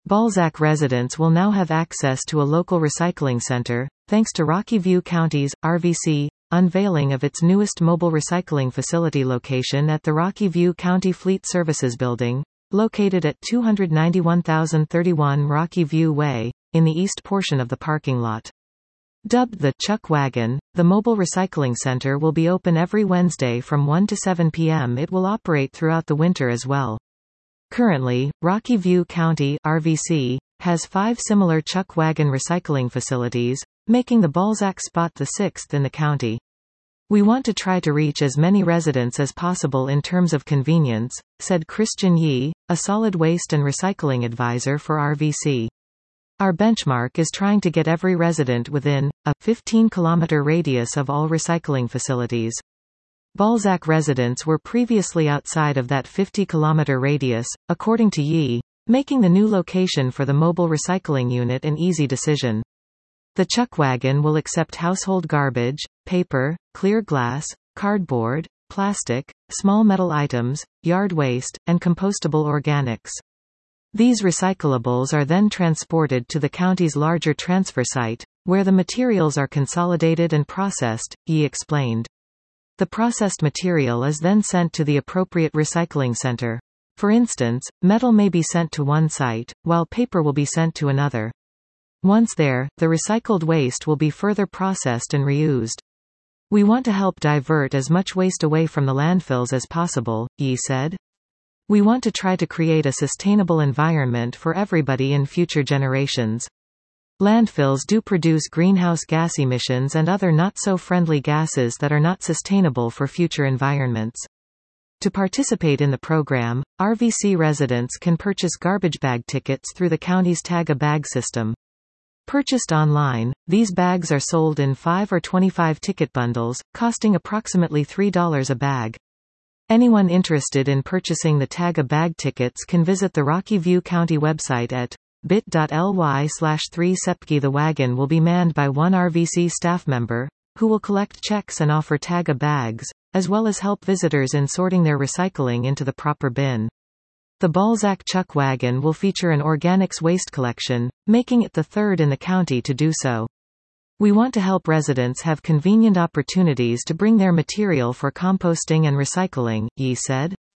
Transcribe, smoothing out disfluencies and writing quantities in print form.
Balzac residents will now have access to a local recycling center, thanks to Rocky View County's RVC unveiling of its newest mobile recycling facility location at the Rocky View County Fleet Services Building, located at 291,031 Rocky View Way, in the east portion of the parking lot. Dubbed the Chuck Wagon, the mobile recycling center will be open every Wednesday from 1 to 7 p.m. It will operate throughout the winter as well. Currently, Rocky View County RVC has 5 similar Chuck Wagon recycling facilities, making the Balzac spot the 6th in the county. We want to try to reach as many residents as possible in terms of convenience, said Christian Yi, a solid waste and recycling advisor for RVC. Our benchmark is trying to get every resident within a 15-kilometer radius of all recycling facilities. Balzac residents were previously outside of that 50-kilometer radius, according to Yi, making the new location for the mobile recycling unit an easy decision. The Chuck Wagon will accept household garbage, paper, clear glass, cardboard, plastic, small metal items, yard waste, and compostable organics. These recyclables are then transported to the county's larger transfer site, where the materials are consolidated and processed, Yi explained. The processed material is then sent to the appropriate recycling center. For instance, metal may be sent to one site, while paper will be sent to another. Once there, the recycled waste will be further processed and reused. We want to help divert as much waste away from the landfills as possible, Yi said. We want to try to create a sustainable environment for everybody in future generations. Landfills do produce greenhouse gas emissions and other not-so-friendly gases that are not sustainable for future environments. To participate in the program, RVC residents can purchase garbage bag tickets through the county's Tag a Bag system. Purchased online, these bags are sold in 5 or 25 ticket bundles, costing approximately $3 a bag. Anyone interested in purchasing the Tag a Bag tickets can visit the Rocky View County website at bit.ly/3sepki. The wagon will be manned by one RVC staff member, who will collect checks and offer Tag a Bags, as well as help visitors in sorting their recycling into the proper bin. The Balzac Chuck Wagon will feature an organics waste collection, making it the 3rd in the county to do so. We want to help residents have convenient opportunities to bring their material for composting and recycling, Yi said.